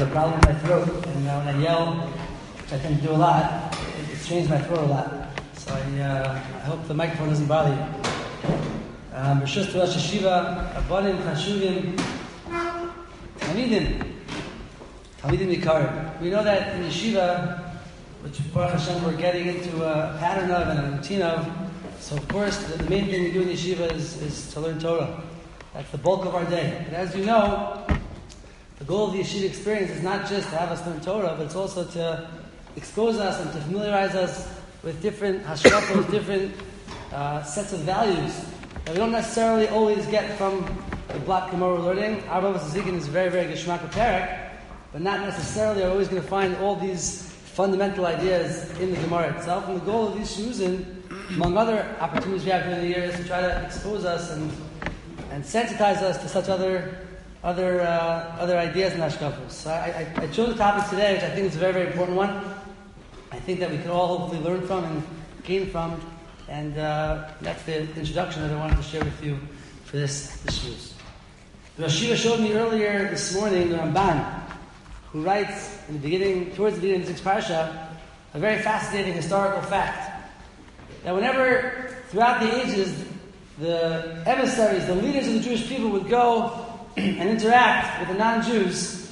have a problem with my throat, and when I yell, which I tend to do a lot, it strains my throat a lot. So I hope the microphone doesn't bother you. B'shus to Rosh Yeshiva, Rabbanim, Chashuvim, Talmidim Yikarim. We know that in Yeshiva, which Baruch Hashem we're getting into a pattern of and a routine of. So of course, the main thing we do in Yeshiva is to learn Torah. That's the bulk of our day. But as you know, the goal of the Yeshiva experience is not just to have us learn Torah, but it's also to expose us and to familiarize us with different hashkafos, different sets of values that we don't necessarily always get from the block Gemara we're learning. Our Bava Zikin is very, very Geshmak Perek, but not necessarily are always going to find all these fundamental ideas in the Gemara itself. And the goal of these shuzin, among other opportunities we have during the year, is to try to expose us and sensitize us to such other ideas and hashkafos. So I chose a topic today, which I think is a very, very important one. I think that we can all hopefully learn from and gain from, and that's the introduction that I wanted to share with you for this shuz. The Rosh Yeshiva showed me earlier this morning the Ramban, who writes towards the beginning of the 6th parsha, a very fascinating historical fact. That whenever, throughout the ages, the emissaries, the leaders of the Jewish people would go and interact with the non-Jews,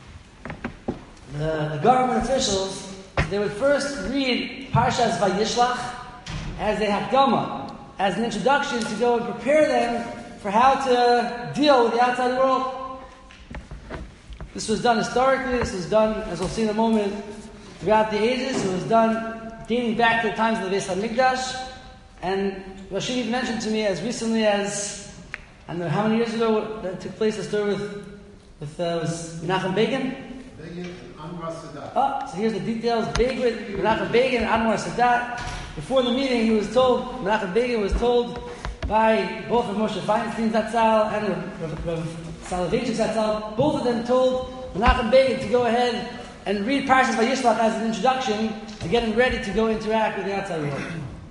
the government officials, they would first read Parshas Vayishlach as a hakdama, as an introduction to go and prepare them for how to deal with the outside world. This was done historically, this was done, as we'll see in a moment, throughout the ages. It was done dating back to the times of the Beis HaMikdash. And Rashid mentioned to me as recently as, I don't know how many years ago that took place, the story with was Menachem Begin? Begin and Anwar Sadat. Oh, so here's the details. Begin, Menachem Begin, Anwar Sadat. Before the meeting, Menachem Begin was told by both of Moshe Feinstein Zatzal and Rav Soloveitchik Zatzal, both of them told Menachem Begin to go ahead and read Parshas Vayishlach as an introduction to get him ready to go interact with the outside world.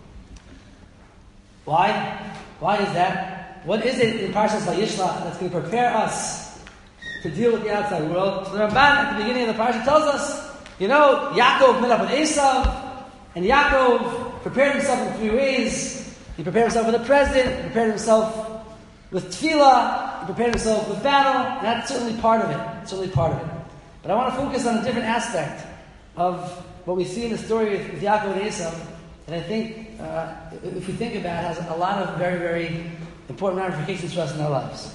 Why? Why is that? What is it in Parshas Vayishlach that's going to prepare us to deal with the outside world? So the Ramban at the beginning of the parsha tells us, Yaakov met up with Esav, and Yaakov prepared himself in 3 ways. He prepared himself with a present, he prepared himself with tefillah, he prepared himself with battle, and that's certainly part of it. But I want to focus on a different aspect of what we see in the story with Yaakov and Esav, that I think, if we think about it, has a lot of very, very important ramifications for us in our lives.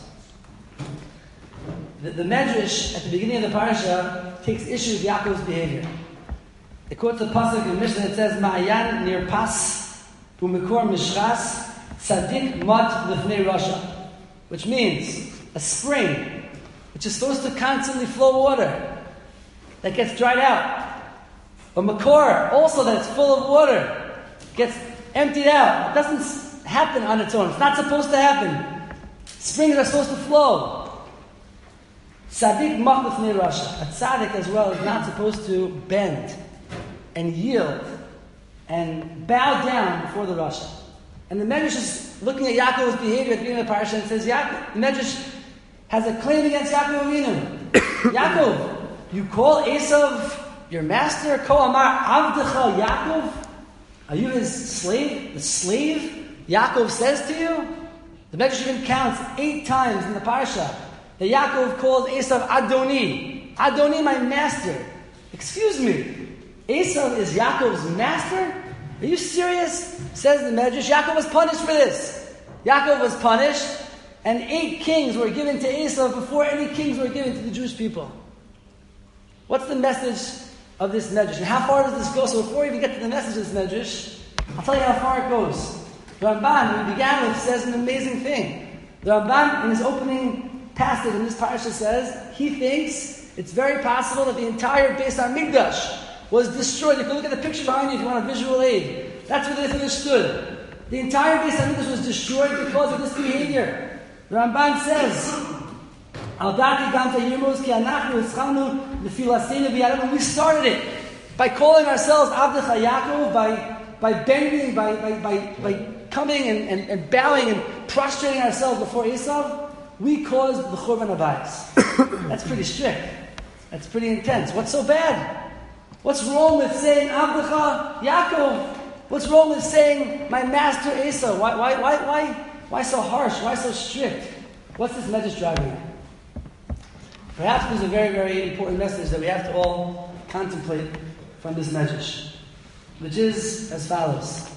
The Medrash, at the beginning of the parasha, takes issue with Yaakov's behavior. It quotes a pasuk in Mishnah that says, Ma'ayan nirpas u'mekor mishras tzadik mat lifnei rasha, which means a spring, which is supposed to constantly flow water, that gets dried out. A makor, also that's full of water, gets emptied out. It doesn't happen on its own. It's not supposed to happen. Springs are supposed to flow. Tzaddik mat lifnei rasha. A tzaddik as well is not supposed to bend and yield and bow down before the rasha. And the Medrash is looking at Yaakov's behavior at the beginning of the parasha and says, the Medrash has a claim against Yaakov Avinu. Yaakov, you call Esav your master? Ko amar avdecha Yaakov? Are you his slave? The slave Yaakov says to you? The Medrash even counts 8 times in the parasha that Yaakov calls Esav Adoni. Adoni, my master. Excuse me. Esav is Yaakov's master? Are you serious? Says the Medrash. Yaakov was punished for this. Yaakov was punished, and 8 kings were given to Esav before any kings were given to the Jewish people. What's the message of this Medrash? And how far does this go? So before we even get to the message of this Medrash, I'll tell you how far it goes. The Ramban, who we began with, says an amazing thing. The Ramban, in his opening passage in this parasha, says he thinks it's very possible that the entire Beis HaMikdash was destroyed. You can look at the picture behind you if you want a visual aid. That's where this stood. The entire Beis HaMikdash was destroyed because of this behavior. The Ramban says, we started it by calling ourselves Avdecha Yaakov, by bending, by coming and bowing and prostrating ourselves before Esav. We caused the Churban Abayis. That's pretty strict. That's pretty intense. What's so bad? What's wrong with saying Avdecha Yaakov? What's wrong with saying my master Esau? Why so harsh? Why so strict? What's this message driving at? Perhaps there's a very, very important message that we have to all contemplate from this message, which is as follows.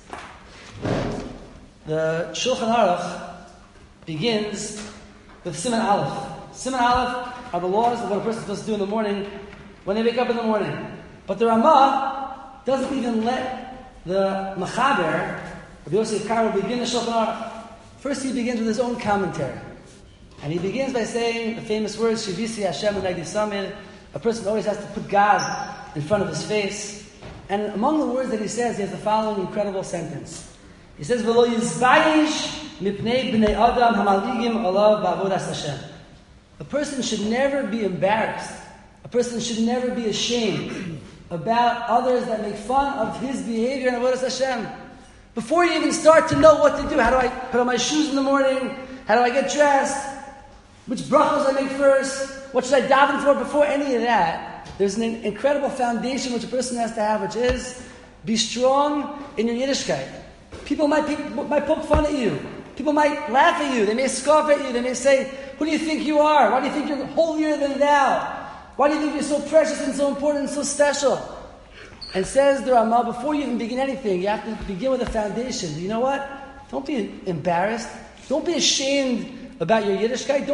The Shulchan Aruch begins with Siman Aleph. Siman Aleph are the laws of what a person is supposed to do in the morning when they wake up in the morning. But the Ramah doesn't even let the Mechaber, Rabbi Yosef Karo, begin the Shulchan Aruch. First he begins with his own commentary. And he begins by saying the famous words, Shivisi Hashem Nagdi Samid. A person always has to put God in front of his face. And among the words that he says, he has the following incredible sentence. He says, V'lo yizbayish mipnei b'nei adam hamaligim alav ba'avodas Hashem. A person should never be embarrassed. A person should never be ashamed about others that make fun of his behavior in avodas Hashem. Before you even start to know what to do, how do I put on my shoes in the morning? How do I get dressed? Which brachos I make first? What should I daven for? Before any of that, there's an incredible foundation which a person has to have, which is be strong in your Yiddishkeit. People might poke fun at you. People might laugh at you. They may scoff at you. They may say, who do you think you are? Why do you think you're holier than thou? Why do you think you're so precious and so important and so special? And says the Ramah, before you even begin anything, you have to begin with a foundation. You know what? Don't be embarrassed. Don't be ashamed about your Yiddishkeit.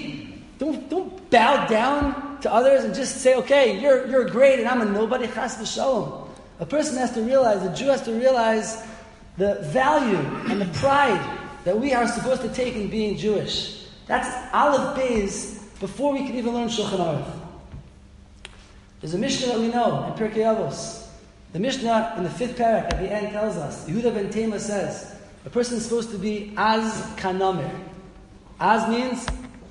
Don't bow down to others and just say, okay, you're great and I'm a nobody. Chas v'shalom. A person has to realize, a Jew has to realize the value and the pride that we are supposed to take in being Jewish. That's Aleph Beis before we can even learn Shulchan Aruch. There's a Mishnah that we know in Pirkei Avos. The Mishnah in the 5th parak at the end tells us, Yehuda ben Tema says, a person is supposed to be az kanamer. Az means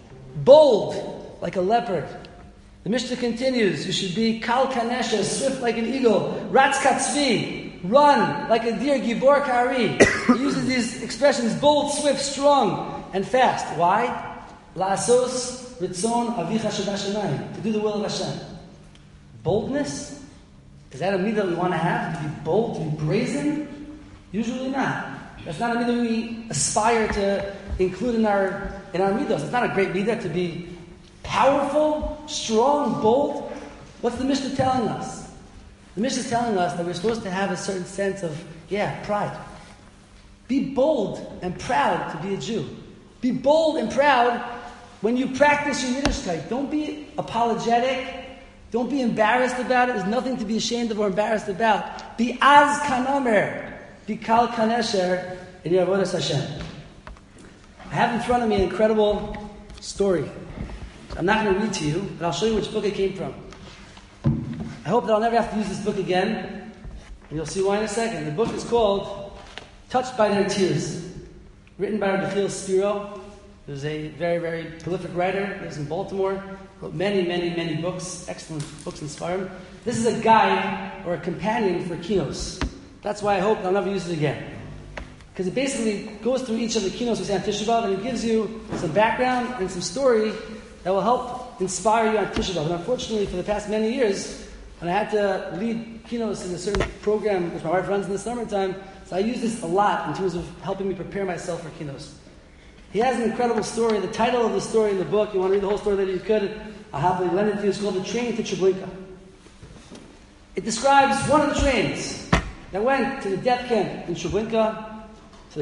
bold, like a leopard. The Mishnah continues, you should be kal kanesha, swift like an eagle, ratz katzvi, run like a deer, gibor kari. He uses these expressions, bold, swift, strong, and fast. Why? La'asos ritzon avicha shebashamayim, to do the will of Hashem. Boldness? Is that a midah that we want to have? To be bold, to be brazen? Usually not. That's not a midah we aspire to include in our midah. It's not a great midah to be powerful, strong, bold. What's the Mishnah telling us? The Mishnah is telling us that we're supposed to have a certain sense of, pride. Be bold and proud to be a Jew. Be bold and proud when you practice your Yiddishkeit. Don't be apologetic. Don't be embarrassed about it. There's nothing to be ashamed of or embarrassed about. Be az kanamer. Be kal kanesher in your avodas Hashem. I have in front of me an incredible story. I'm not going to read to you, but I'll show you which book it came from. I hope that I'll never have to use this book again. And you'll see why in a second. The book is called Touched by Their Tears. Written by Rabbi Spiro. He was a very, very prolific writer. He lives in Baltimore. Wrote many, many, many books. Excellent books in Sfarim. This is a guide or a companion for Kinos. That's why I hope I'll never use it again. Because it basically goes through each of the Kinos we say on Tisha B'Av, and it gives you some background and some story that will help inspire you on Tisha B'Av. And unfortunately, for the past many years, when I had to lead Kinos in a certain program, which my wife runs in the summertime, so I use this a lot in terms of helping me prepare myself for Kinos. He has an incredible story. The title of the story in the book, you want to read the whole story that you could, I'll happily lend it to you. It's called The Train to Treblinka. It describes one of the trains that went to the death camp in Treblinka, to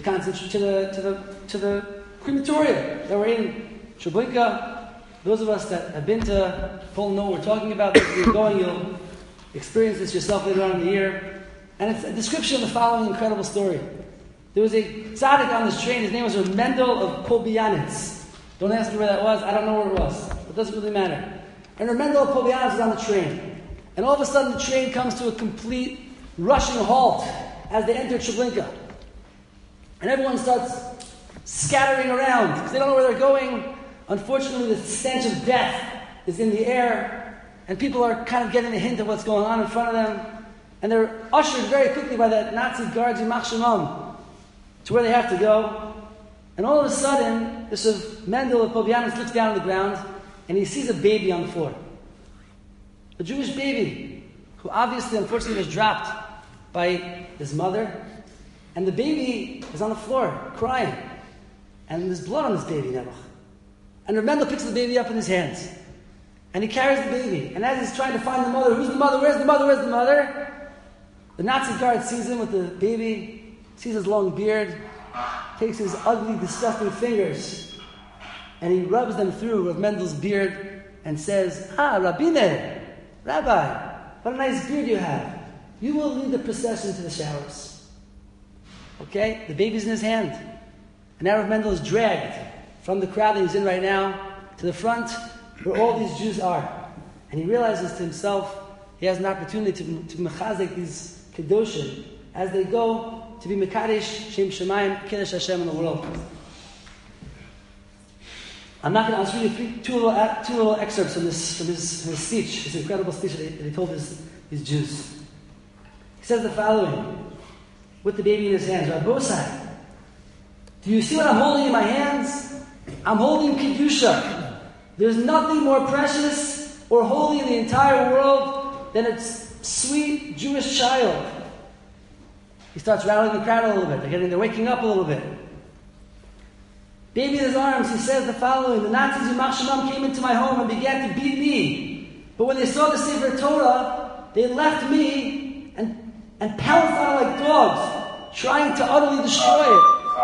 the crematorium that were in Treblinka. Those of us that have been to Poland know what we're talking about. If you're going, you'll experience this yourself later on in the year. And it's a description of the following incredible story. There was a tzaddik on this train. His name was Mendel of Polbianitz. Don't ask me where that was. I don't know where it was. It doesn't really matter. And Mendel of Polbianitz was on the train. And all of a sudden the train comes to a complete rushing halt as they enter Treblinka. And everyone starts scattering around because they don't know where they're going. Unfortunately, the stench of death is in the air. And people are kind of getting a hint of what's going on in front of them. And they're ushered very quickly by the Nazi guards in Machshemam to where they have to go. And all of a sudden, this Mendel of Polbianitz looks down on the ground and he sees a baby on the floor. A Jewish baby who obviously, unfortunately, was dropped by his mother. And the baby is on the floor, crying. And there's blood on this baby, Nebuch. And Rav Mendel picks the baby up in his hands. And he carries the baby. And as he's trying to find the mother, who's the mother? Where's the mother? Where's the mother? The Nazi guard sees him with the baby, sees his long beard, takes his ugly, disgusting fingers, and he rubs them through Rav Mendel's beard and says, Rabbiner, Rabbi, what a nice beard you have. You will lead the procession to the showers. Okay? The baby's in his hand. And now Rav Mendel is dragged from the crowd that he's in right now to the front where all these Jews are. And he realizes to himself he has an opportunity to mechazek these Kedoshim as they go to be Mekadesh, Shem Shemayim, Kiddush Hashem in the world. I'm not going to answer you two little excerpts from his speech, his incredible speech that he told his Jews. He says the following, with the baby in his hands, Rabbosai, do you see what I'm holding in my hands? I'm holding Kedusha. There's nothing more precious or holy in the entire world than its sweet Jewish child. He starts rattling the crowd a little bit. They're waking up a little bit. Baby in his arms, he says the following, the Nazis in Machshamam came into my home and began to beat me. But when they saw the Sefer Torah, they left me and pounced on it like dogs, trying to utterly destroy it.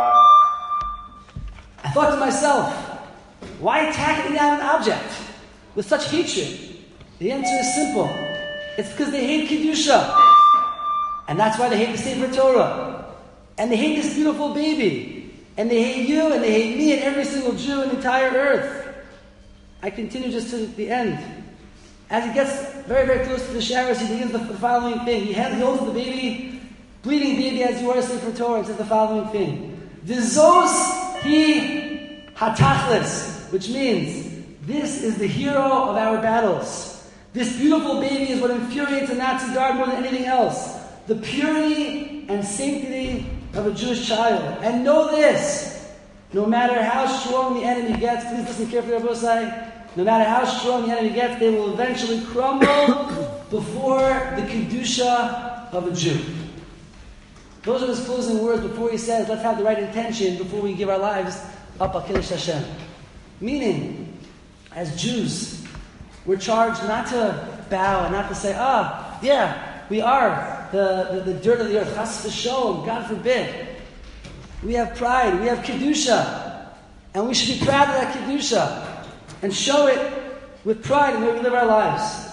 I thought to myself, why attack me down an object with such hatred? The answer is simple. It's because they hate Kedusha. And that's why they hate the Sefer Torah. And they hate this beautiful baby. And they hate you, and they hate me, and every single Jew in the entire earth. I continue just to the end. As he gets very, very close to the showers, he begins the following thing. He holds the baby, bleeding baby as you are, Sefer Torah, and says the following thing. Dizos hi hatachlis, which means this is the hero of our battles. This beautiful baby is what infuriates a Nazi guard more than anything else. The purity and sanctity of a Jewish child. And know this, no matter how strong the enemy gets, please listen carefully, Rabbosai, no matter how strong the enemy gets, they will eventually crumble before the Kedusha of a Jew. Those are his closing words before he says, let's have the right intention before we give our lives up al Kiddush Hashem. Meaning, as Jews, we're charged not to bow and not to say, yeah, we are the dirt of the earth. Chas v'sholom, God forbid. We have pride, we have Kedusha. And we should be proud of that Kedusha. And show it with pride in the way we live our lives.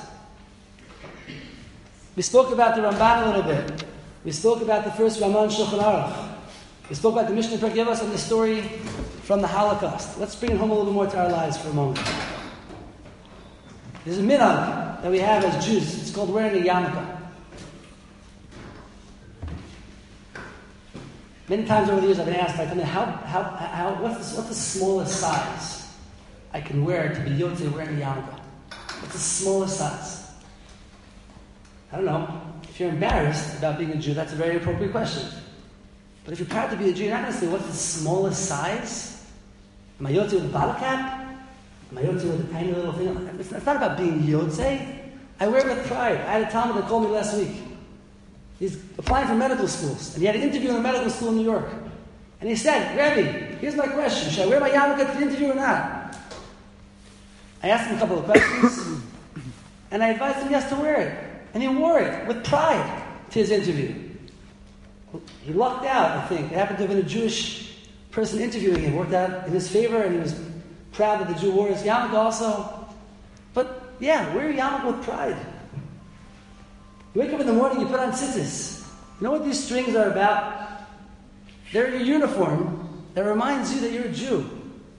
We spoke about the Ramban a little bit. We spoke about the first Raman Shulchan Aruch. We spoke about the Mishnah Perek Yevos and the story from the Holocaust. Let's bring it home a little more to our lives for a moment. There's a minhag that we have as Jews. It's called wearing a yarmulke. Many times over the years I've been asked, tell me, what's the smallest size I can wear to be yotzei wearing a yarmulke? What's the smallest size? I don't know. If you're embarrassed about being a Jew, that's a very appropriate question. But if you're proud to be a Jew, you're not going to say, what's the smallest size? Am I yotzei with a bottle cap? Am I yotzei with a tiny little thing? It's not about being yotzei. I wear it with pride. I had a Talmud that called me last week. He's applying for medical schools. And he had an interview in a medical school in New York. And he said, Rebbe, here's my question. Should I wear my yarmulke to the interview or not? I asked him a couple of questions. And I advised him yes to wear it. And he wore it with pride to his interview. He lucked out, I think. It happened to have been a Jewish person interviewing him. It worked out in his favor, and he was proud that the Jew wore his yarmulke also. But yeah, wear your yarmulke with pride. You wake up in the morning, you put on tzitzis. You know what these strings are about? They're your uniform that reminds you that you're a Jew.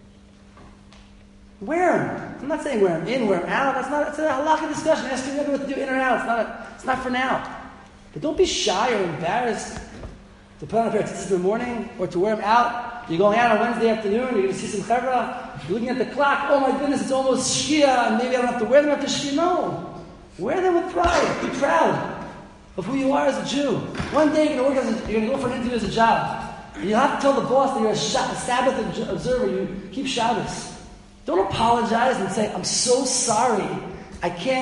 Wear them. I'm not saying wear them in, wear them out. That's a halakha discussion. Ask you what to do in or out. It's not for now. But don't be shy or embarrassed to put on a pair of tzitzis in the morning or to wear them out. You're going out on Wednesday afternoon, you're going to see some chevra, you're looking at the clock, oh my goodness, it's almost Shkia, and maybe I don't have to wear them after Shkia. No. Wear them with pride. Be proud of who you are as a Jew. One day you're going to go for an interview as a job. And you'll have to tell the boss that you're a Sabbath observer, you keep Shabbos. Don't apologize and say, I'm so sorry. I can't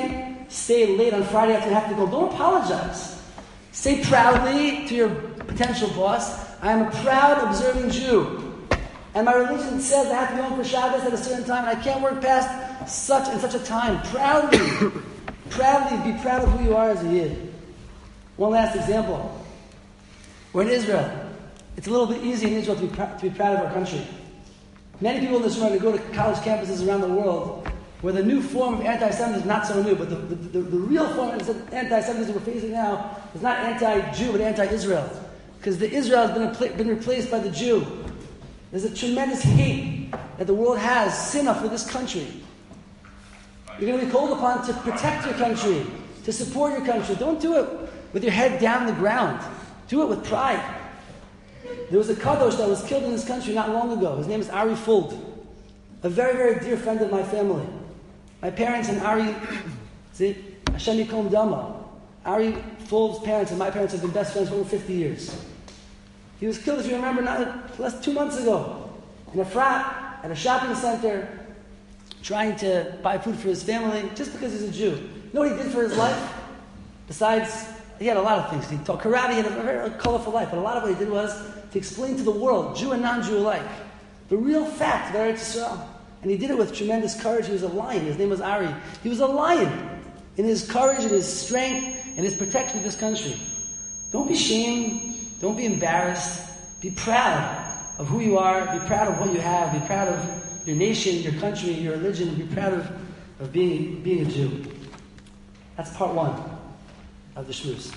stay late on Friday after you have to go. Don't apologize. Say proudly to your potential boss, I am a proud observing Jew. And my religion says I have to be home for Shabbos at a certain time, and I can't work past such and such a time. Proudly, proudly be proud of who you are as a Yid. One last example. We're in Israel. It's a little bit easy in Israel to be proud of our country. Many people in this room are going to go to college campuses around the world where the new form of anti-Semitism is not so new, but the real form of anti-Semitism we're facing now is not anti-Jew, but anti-Israel. Because the Israel has been replaced by the Jew. There's a tremendous hate that the world has, sinna, for this country. You're going to be called upon to protect your country, to support your country. Don't do it with your head down on the ground. Do it with pride. There was a kadosh that was killed in this country not long ago. His name is Ari Fuld, a very, very dear friend of my family. My parents and Ari, Hashem Yikom Dama, Ari Fuld's parents and my parents have been best friends for over 50 years. He was killed, if you remember, less 2 months ago, in a frat, at a shopping center, trying to buy food for his family, just because he's a Jew. You know what he did for his life? Besides, he had a lot of things. He taught karate, he had a very colorful life, but a lot of what he did was to explain to the world, Jew and non-Jew alike, the real fact of Eretz Yisrael. And he did it with tremendous courage. He was a lion. His name was Ari. He was a lion in his courage and his strength and his protection of this country. Don't be ashamed. Don't be embarrassed. Be proud of who you are. Be proud of what you have. Be proud of your nation, your country, your religion. Be proud of being a Jew. That's part one of the shmuz.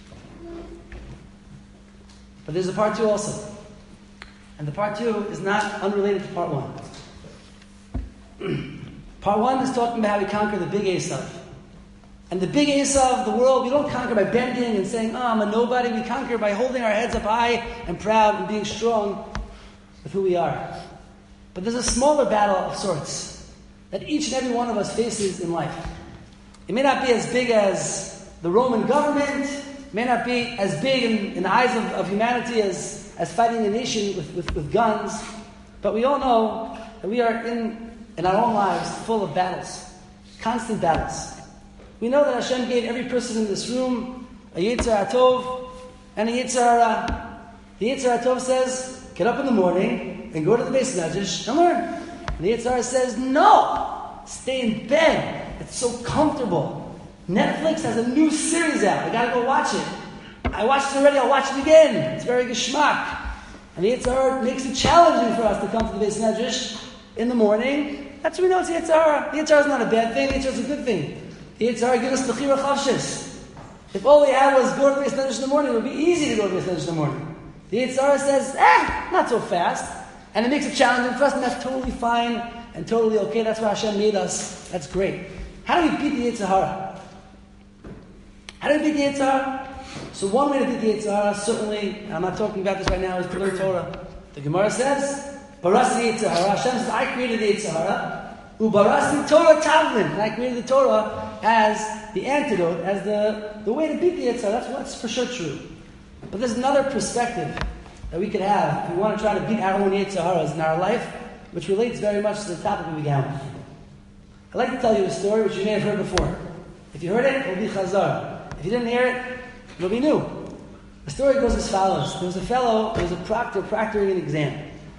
But there's a part two also. And the part two is not unrelated to part one. Part one is talking about how we conquer the big Esav. And the big Esav of the world, we don't conquer by bending and saying, I'm a nobody. We conquer by holding our heads up high and proud and being strong with who we are. But there's a smaller battle of sorts that each and every one of us faces in life. It may not be as big as the Roman government. It may not be as big in the eyes of humanity as fighting a nation with guns. But we all know that we are in our own lives full of battles. Constant battles. We know that Hashem gave every person in this room a Yetzer HaTov and a Yetzer Hara. The Yetzer HaTov says, get up in the morning and go to the Beis Medrash and learn. And the Yetzer Hara says, no, stay in bed. It's so comfortable. Netflix has a new series out. I gotta go watch it. I watched it already, I'll watch it again. It's very geschmack. And the Yetzer Hara makes it challenging for us to come to the Beis Medrash in the morning. That's when we know it's Yetzer Hara. The Yetzer Hara is not a bad thing, the Yetzer Hara is a good thing. The Yetzer Hara gives us Bechira Chavshis. If all we had was go to the Beis Medrash in the morning, it would be easy to go to the Beis Medrash in the morning. The Yetzer Hara says, not so fast. And it makes it challenging for us, and that's totally fine and totally okay. That's why Hashem made us. That's great. How do we beat the Yetzer Hara? How do we beat the Yetzer Hara? So one way to beat the Yetzer Hara, certainly, and I'm not talking about this right now, is to learn Torah. The Gemara says, Barasi Yetzer Hara. Hashem says, I created the Yetzer Hara. Ubarasi Torah Tavlin. And I created the Torah as the antidote, as the way to beat the Yetzer Hara. That's for sure true. But there's another perspective that we could have if we want to try to beat our own Yetzer Haras in our life, which relates very much to the topic we began with. I'd like to tell you a story which you may have heard before. If you heard it, it will be Chazar. If you didn't hear it, it'll be new. The story goes as follows. There was a proctor proctoring an exam.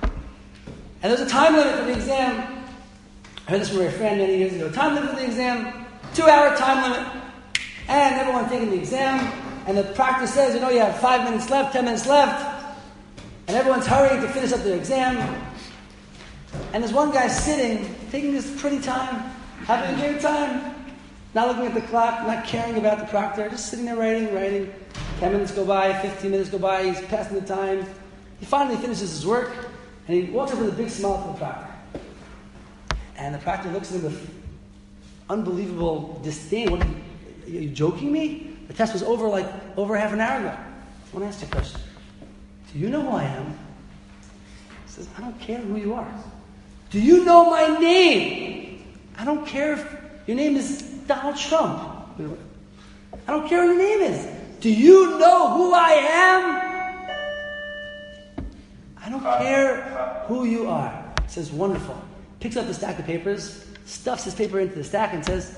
And there's a time limit for the exam. I heard this from a friend many years ago. Time limit for the exam, 2-hour time limit. And everyone's taking the exam. And the proctor says, you have 5 minutes left, 10 minutes left. And everyone's hurrying to finish up their exam. And there's one guy sitting, taking his pretty time, having a great time, not looking at the clock, not caring about the proctor, just sitting there writing. 10 minutes go by, 15 minutes go by, he's passing the time. He finally finishes his work, and he walks up with a big smile to the proctor. And the proctor looks at him with unbelievable disdain. Are you joking me? The test was over half an hour ago. I want to ask you a question. Do you know who I am? He says, I don't care who you are. Do you know my name? I don't care if your name is Donald Trump. I don't care what your name is. Do you know who I am? I don't care who you are. He says, wonderful. Picks up the stack of papers, stuffs his paper into the stack and says,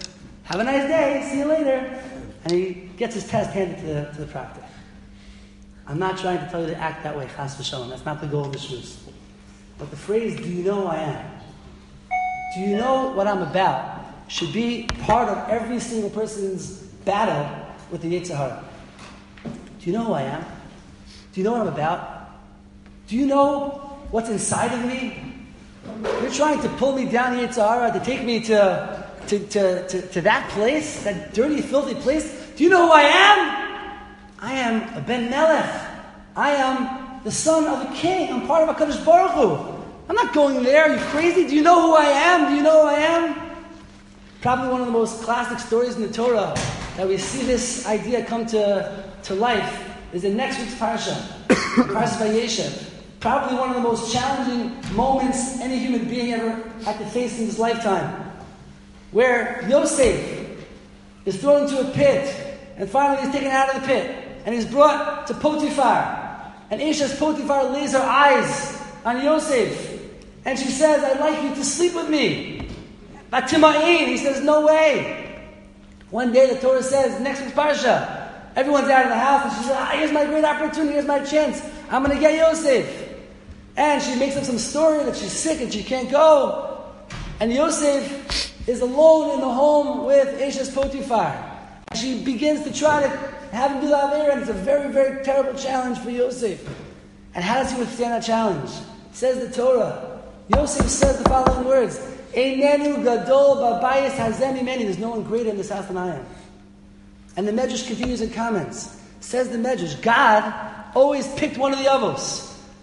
Have a nice day. See you later. And he gets his test handed to the proctor. I'm not trying to tell you to act that way, chas v'shalom. That's not the goal of the shmuz. But the phrase, do you know who I am? Do you know what I'm about? Should be part of every single person's battle with the Yetzer Hara. Do you know who I am? Do you know what I'm about? Do you know what's inside of me? You're trying to pull me down the Yetzer Hara, to take me to that place, that dirty, filthy place. Do you know who I am? I am a Ben Melech. I am the son of a king. I'm part of HaKadosh Baruch Hu. I'm not going there. Are you crazy? Do you know who I am? Do you know who I am? Probably one of the most classic stories in the Torah that we see this idea come to life is in next week's Parsha, Parsha Vayeshev. Probably one of the most challenging moments any human being ever had to face in his lifetime, where Yosef is thrown into a pit, and finally he's taken out of the pit, and he's brought to Potiphar, and Eshes Potiphar lays her eyes on Yosef, and she says, I'd like you to sleep with me. Batima'in, he says, no way. One day the Torah says, next week's Parsha, everyone's out of the house, and she says, here's my great opportunity, here's my chance, I'm going to get Yosef. And she makes up some story that she's sick and she can't go. And Yosef is alone in the home with Eshes Potiphar. She begins to try to have him do the Avera, and it's a very, very terrible challenge for Yosef. And how does he withstand that challenge? Says the Torah. Yosef says the following words, Einenu gadol babayis hazeh mimeni. There's no one greater in this house than I am. And the Medrash continues in comments. Says the Medrash, God always picked one of the avos.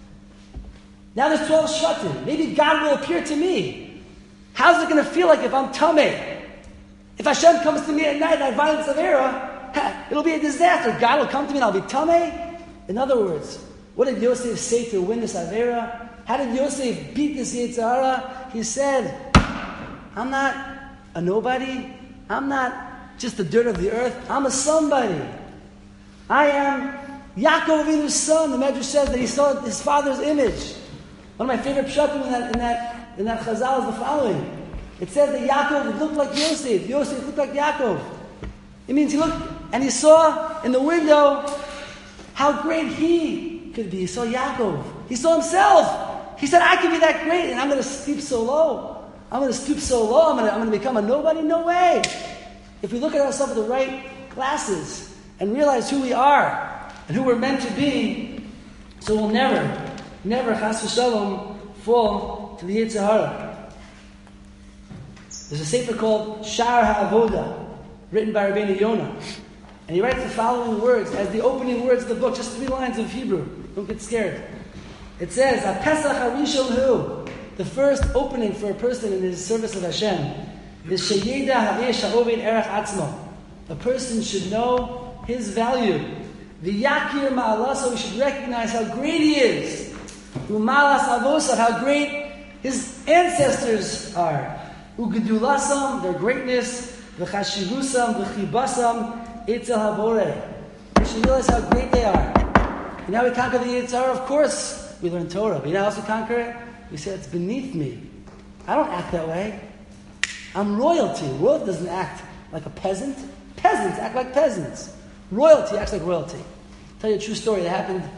Now there's 12 shvatim. Maybe God will appear to me. How's it going to feel like if I'm tameh? If Hashem comes to me at night and I violate Avera, it'll be a disaster. God will come to me and I'll be tameh. In other words, what did Yosef say to win this Avera? How did Yosef beat this Yetzer Hara? He said, I'm not a nobody. I'm not just the dirt of the earth. I'm a somebody. I am Yaakov Avinu's son. The Medrash says that he saw his father's image. One of my favorite pshatim in that chazal is the following. It says that Yaakov looked like Yosef. Yosef looked like Yaakov. It means he looked and he saw in the window how great he could be. He saw Yaakov. He saw himself. He said, I could be that great, and I'm going to stoop so low. I'm going to stoop so low. I'm going to become a nobody. No way. If we look at ourselves with the right glasses and realize who we are and who we're meant to be, so we'll never, chas v'shalom, fall to the Yetzer Hara. There's a sefer called Shar HaAvoda, written by Rabbeinu Yonah. And he writes the following words as the opening words of the book, just 3 lines of Hebrew. Don't get scared. It says, HaPesach HaRishon Hu, the first opening for a person in his service of Hashem, is Sheyeda Ha'esh Ha'oved Erech Atzmo. A person should know his value. V'yakir Ma'alaso, he should recognize how great he is. U'malas Avosav, how great his ancestors are. U'gedulasam, their greatness. V'chashivusam, v'chibasam, Eitzel HaBoreh. We should realize how great they are. You know how we conquer the Yetzer Hara? Of course, we learn Torah. But you know how else we conquer it? We say it's beneath me. I don't act that way. I'm royalty. Royalty doesn't act like a peasant. Peasants act like peasants. Royalty acts like royalty. I'll tell you a true story that happened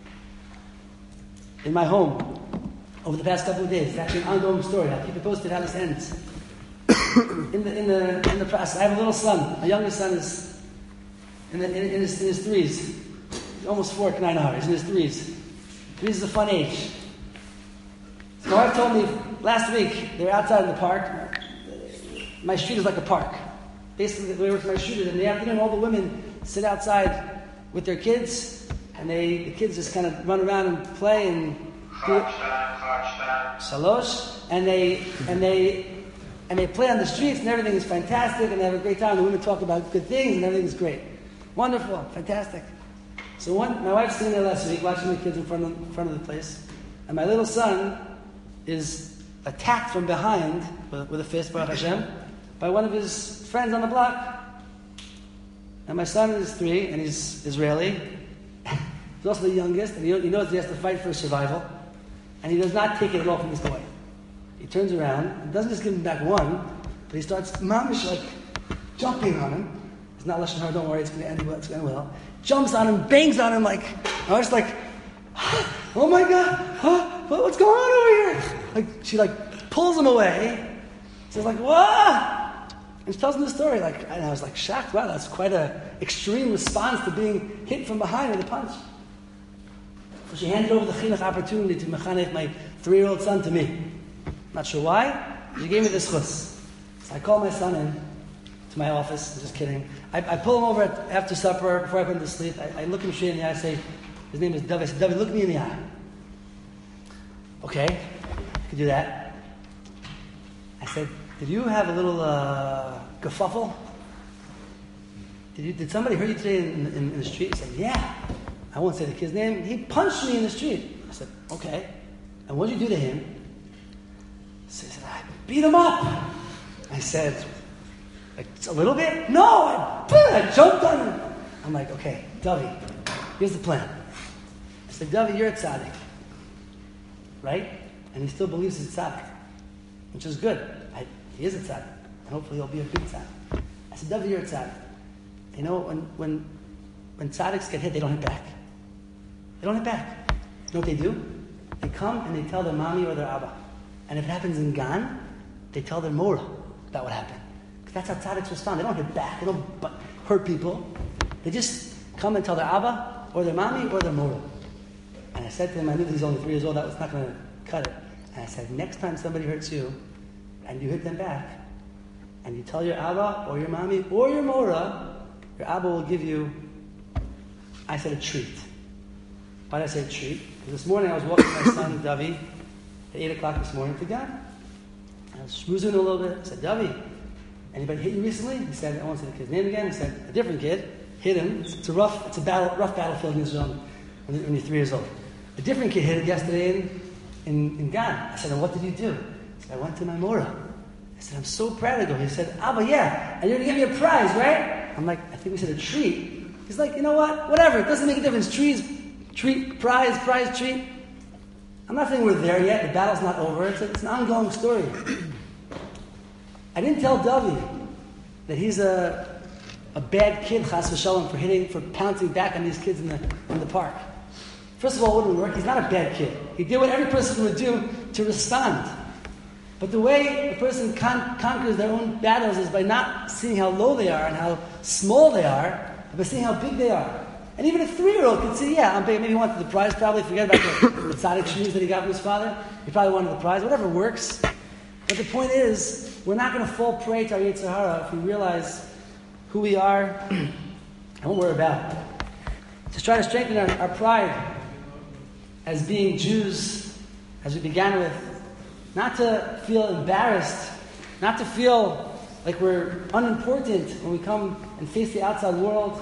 in my home over the past couple of days. It's actually an ongoing story. I'll keep you posted how this ends. in the process, I have a little son. My youngest son is in his threes. He's almost 4 9 He's in his threes. Threes is a fun age. So my wife told me last week they were outside in the park. My street is like a park. Basically, the way my street is in the afternoon, all the women sit outside with their kids, and the kids just kind of run around and play and do shalosh, and they play on the streets, and everything is fantastic, and they have a great time. The women talk about good things, and everything is great, wonderful, fantastic. So my wife's sitting there last week watching the kids in front of the place, and my little son is attacked from behind with a fist, Baruch Hashem, by one of his friends on the block. And my son is 3, and he's Israeli. He's also the youngest, and he knows he has to fight for his survival. And he does not take it at all from this boy. He turns around, and doesn't just give him back one, but he starts mamish like jumping on him. It's not Lashon Hara, don't worry, it's going to end well. It's going to end well. Jumps on him, bangs on him like, I was like, oh my God, what's going on over here? Like, she like pulls him away. She's like, whoa! And she tells him the story. Like, and I was like shocked. Wow, that's quite an extreme response to being hit from behind with a punch. So she handed over the chinuch opportunity to mechanech my 3-year-old son to me. Not sure why. She gave me this chus. So I call my son in to my office. I'm just kidding. I pull him over after supper before I put him to sleep. I look him straight in the eye. I say, his name is David. I said, David, look me in the eye. Okay, I could do that. I said, did you have a little kerfuffle? Did somebody hurt you today in the street? He said, yeah. I won't say the kid's name. He punched me in the street. I said, okay. And what did you do to him? So he said, I beat him up. I said, like, a little bit? No, I jumped on him. I'm like, okay, Davi, here's the plan. I said, Davi, you're a tzaddik. Right? And he still believes he's a tzaddik, which is good. He is a tzaddik. And hopefully he'll be a big tzaddik. I said, Davi, you're a tzaddik. You know, when tzaddiks get hit, they don't hit back. They don't hit back. You know what they do? They come and they tell their mommy or their abba. And if it happens in Gan, they tell their mora about what happened. Because that's how tzaddiks respond. They don't hit back. They don't hurt people. They just come and tell their abba or their mommy or their mora. And I said to him, I knew he's only 3 years old. That was not going to cut it. And I said, next time somebody hurts you and you hit them back and you tell your abba or your mommy or your mora, your abba will give you, I said, a treat. Why did I say a treat? Because this morning I was walking my son, Davi, at 8 o'clock this morning to God. I was schmoozing a little bit. I said, Davi, anybody hit you recently? He said, I won't say the kid's name again. He said, a different kid hit him. It's a rough battlefield in Israel when you're 3 years old. A different kid hit it yesterday in Gan. I said, and what did you do? He said, I went to my mora. I said, I'm so proud of you. He said, Abba, yeah, and you're going to give me a prize, right? I'm like, I think we said a treat. He's like, you know what? Whatever. It doesn't make a difference. Treat, prize, treat. I'm not saying we're there yet. The battle's not over. It's an ongoing story. I didn't tell Davi that he's a bad kid, chas v'shalom, for pouncing back on these kids in the park. First of all, it wouldn't work. He's not a bad kid. He did what every person would do to respond. But the way a person conquers their own battles is by not seeing how low they are and how small they are, but by seeing how big they are. And even a 3-year-old could say, yeah, maybe he wanted the prize, probably. Forget about the tzaddik shoes that he got from his father. He probably wanted the prize. Whatever works. But the point is, we're not going to fall prey to our Yetzer Hara if we realize who we are and what we're about. Just try to strengthen our pride as being Jews, as we began with, not to feel embarrassed, not to feel like we're unimportant when we come and face the outside world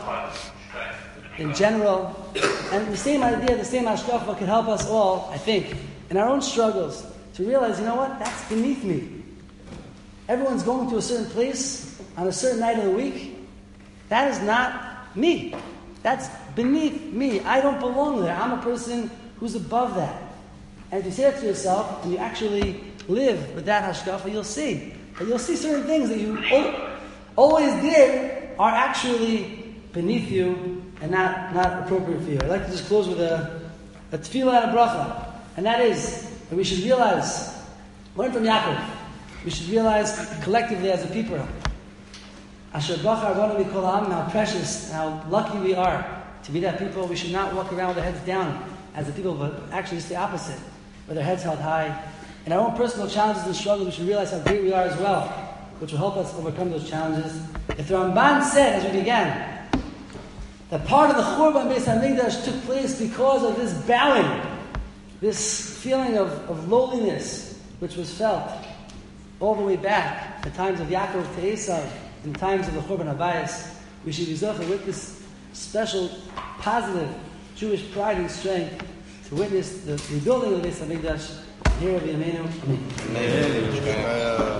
in general. And the same idea, the same hashkafa could help us all, I think, in our own struggles, to realize, you know what, that's beneath me. Everyone's going to a certain place on a certain night of the week. That is not me. That's beneath me. I don't belong there. I'm a person who's above that. And if you say that to yourself, and you actually live with that hashkafa, you'll see. But you'll see certain things that you always did are actually beneath you and not appropriate for you. I'd like to just close with a tefillah and a bracha. And that is that we should realize, learn from Yaakov, we should realize collectively as a people, Asher Bachar Rabbeinu Mikol Ha'am, how precious and how lucky we are to be that people. We should not walk around with our heads down as the people, but actually just the opposite, with our heads held high. In our own personal challenges and struggles, we should realize how great we are as well, which will help us overcome those challenges. If the Ramban said, as we began, that part of the Churban Beis HaMikdash took place because of this bowing, this feeling of lowliness, which was felt all the way back, the times of Yaakov to Esav, in times of the Churban Habayis, we should be zocheh with this special, positive Jewish pride and strength to witness the rebuilding of the Beis HaMikdash. Here of Yameinu. Amen.